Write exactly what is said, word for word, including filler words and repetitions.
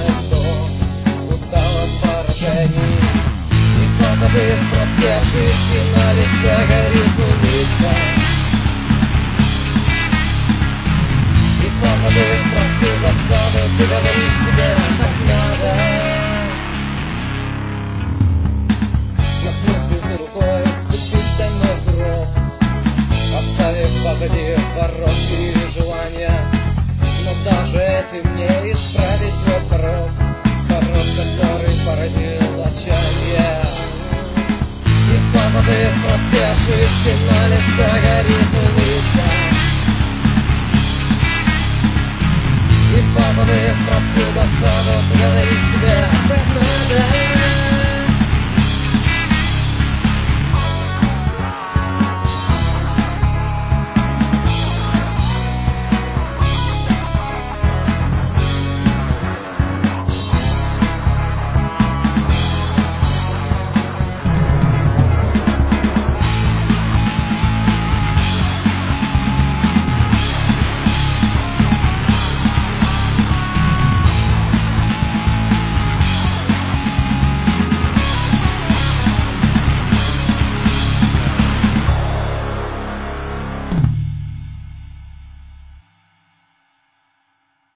знает, что устал от поражений. И кто-то без протяжести на лице горит улыбка. И кто-то без противостоны, ты говоришь себе.